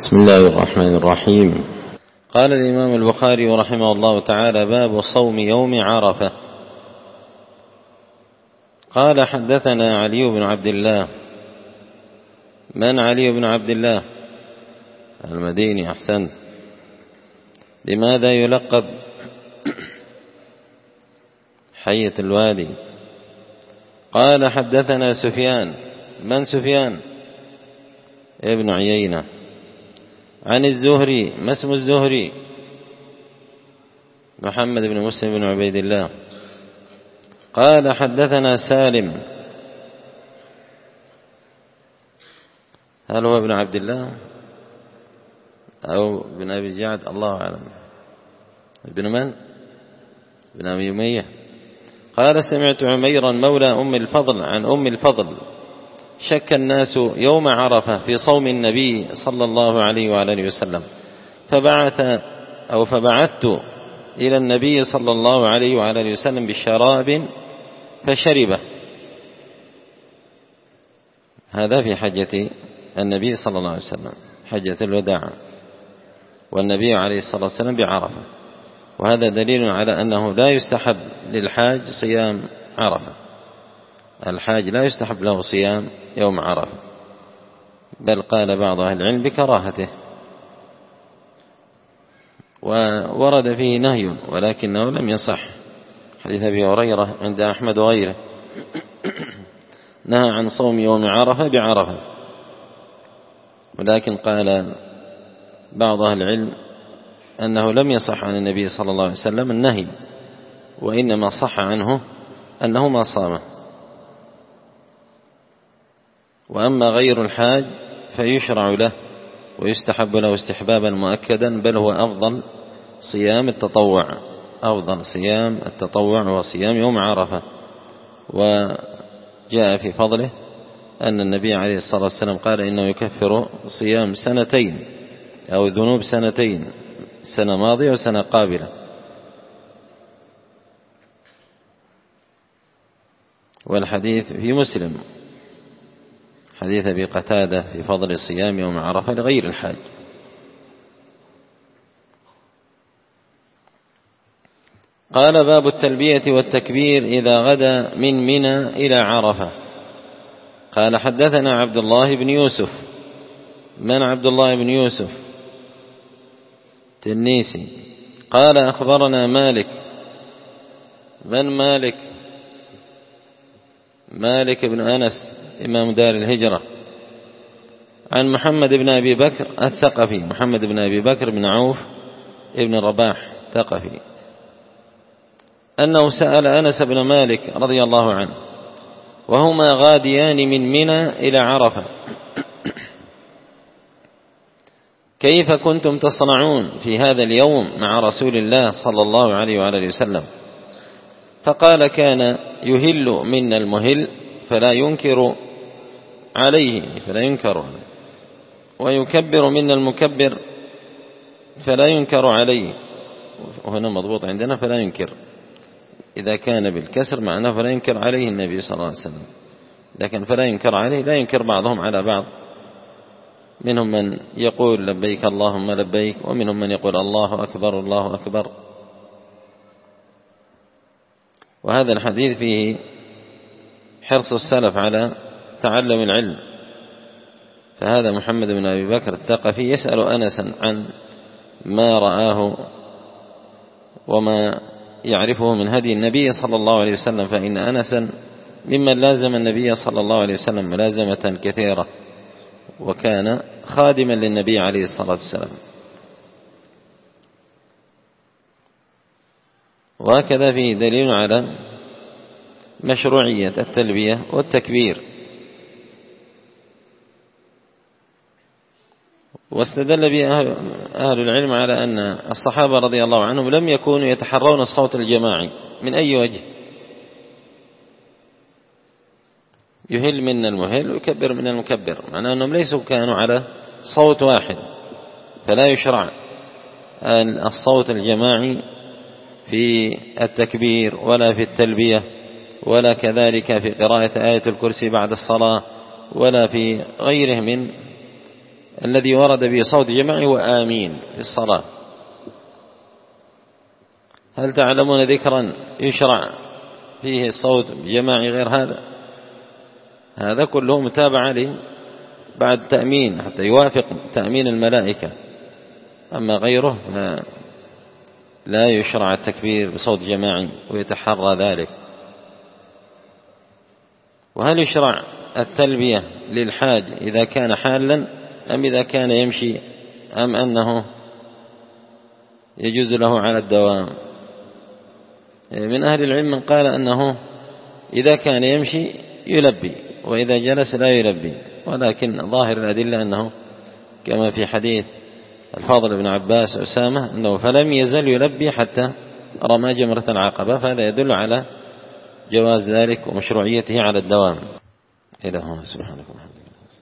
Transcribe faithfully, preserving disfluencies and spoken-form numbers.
بسم الله الرحمن الرحيم. قال الإمام البخاري رحمه الله تعالى: باب صوم يوم عرفة. قال: حدثنا علي بن عبد الله. من علي بن عبد الله؟ المديني. أحسنت. لماذا يلقب حية الوادي؟ قال: حدثنا سفيان. من سفيان؟ ابن عيينة. عن الزهري. ما اسم الزهري؟ محمد بن مسلم بن عبيد الله. قال: حدثنا سالم. هل هو ابن عبد الله أو ابن أبي جعد؟ الله أعلم. ابن من؟ ابن أبي أمية. قال: سمعت عميرا مولى أم الفضل عن أم الفضل: شك الناس يوم عرفة في صوم النبي صلى الله عليه وعلى وسلم، فبعث أو فبعثت إلى النبي صلى الله عليه وعلى وسلم بشراب فشربه. هذا في حجة النبي صلى الله عليه وسلم، حجة الوداع، والنبي عليه الصلاة والسلام بعرفة. وهذا دليل على أنه لا يستحب للحاج صيام عرفة. الحاج لا يستحب له صيام يوم عرفة، بل قال بعض أهل العلم بكراهته، وورد فيه نهي ولكنه لم يصح. حديث أبي هريرة عند أحمد وغيره نهى عن صوم يوم عرفة بعرفة، ولكن قال بعض أهل العلم أنه لم يصح عن النبي صلى الله عليه وسلم النهي، وإنما صح عنه أنه ما صامه. وأما غير الحاج فيشرع له ويستحب له استحبابا مؤكدا، بل هو أفضل صيام التطوع، أفضل صيام التطوع هو صيام يوم عرفة. وجاء في فضله أن النبي عليه الصلاة والسلام قال: إنه يكفر صيام سنتين أو ذنوب سنتين، سنة ماضية وسنة قابلة. والحديث في مسلم، حديث أبي قتادة في فضل صيام يوم عرفة لغير الحاج. قال: باب التلبية والتكبير إذا غدا من منى إلى عرفة. قال: حدثنا عبد الله بن يوسف. من عبد الله بن يوسف؟ تنيسي. قال: أخبرنا مالك. من مالك؟ مالك بن أنس إمام دار الهجرة. عن محمد بن أبي بكر الثقفي، محمد بن أبي بكر بن عوف ابن رباح ثقفي، أنه سأل أنس بن مالك رضي الله عنه وهما غاديان من منى إلى عرفة: كيف كنتم تصنعون في هذا اليوم مع رسول الله صلى الله عليه وآله وسلم؟ فقال: كان يهل منا المهل فلا ينكر عليه فلا ينكر ويكبر منا المكبر فلا ينكر عليه. وهنا مضبوط عندنا فلا ينكر، إذا كان بالكسر معناه فلا ينكر عليه النبي صلى الله عليه وسلم، لكن فلا ينكر عليه لا ينكر بعضهم على بعض. منهم من يقول لبيك اللهم لبيك، ومنهم من يقول الله أكبر الله أكبر. وهذا الحديث فيه حرص السلف على تعلم العلم. فهذا محمد بن أبي بكر الثقفي يسأل أنسا عن ما رآه وما يعرفه من هدي النبي صلى الله عليه وسلم، فإن أنسا ممن لازم النبي صلى الله عليه وسلم ملازمة كثيرة، وكان خادما للنبي عليه الصلاة والسلام. وهكذا فيه دليل على مشروعية التلبية والتكبير. واستدل به أهل العلم على أن الصحابة رضي الله عنهم لم يكونوا يتحرون الصوت الجماعي من أي وجه، يهل منا المهل ويكبر منا المكبر، معناه أنهم ليسوا كانوا على صوت واحد، فلا يشرع الصوت الجماعي في التكبير ولا في التلبية، ولا كذلك في قراءة آية الكرسي بعد الصلاة، ولا في غيره من الذي ورد به صوت جماعي وآمين في الصلاة. هل تعلمون ذكرا يشرع فيه الصوت جماعي غير هذا؟ هذا كله متابعة لي بعد تأمين حتى يوافق تأمين الملائكة، أما غيره لا, لا يشرع التكبير بصوت جماعي ويتحرى ذلك. وهل يشرع التلبية للحاج إذا كان حالا أم إذا كان يمشي، أم أنه يجوز له على الدوام؟ من أهل العلم من قال أنه إذا كان يمشي يلبي، وإذا جلس لا يلبي، ولكن ظاهر الأدلة أنه كما في حديث الفاضل بن عباس أسامة أنه فلم يزل يلبي حتى رمى جمرة العقبة، فهذا يدل على جواز ذلك ومشروعيته على الدوام. إلى هنا سبحانك.